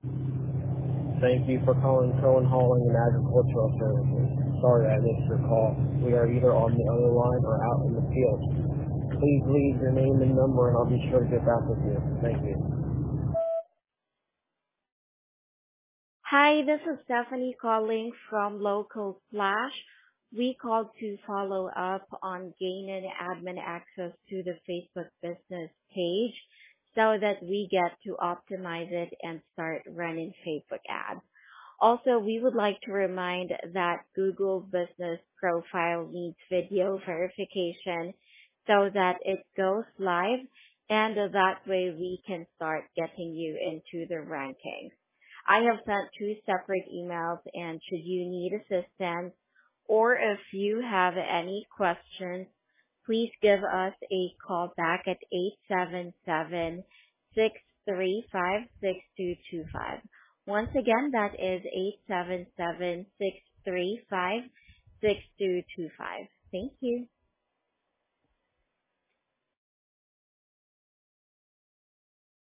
Thank you for calling Cohen Hauling and Agricultural Services. Sorry I missed your call. We are either on the other line or out in the field. Please leave your name and number and I'll be sure to get back with you. Thank you. Hi, this is Stephanie calling from Local Flash. We called to follow up on gaining admin access to the Facebook business page so that we get to optimize it and start running Facebook ads. Also, we would like to remind that Google Business Profile needs video verification so that it goes live, and that way we can start getting you into the rankings. I have sent two separate emails, and should you need assistance or if you have any questions, please give us a call back at 877-635-6225. Once again, that is 877-635-6225. Thank you.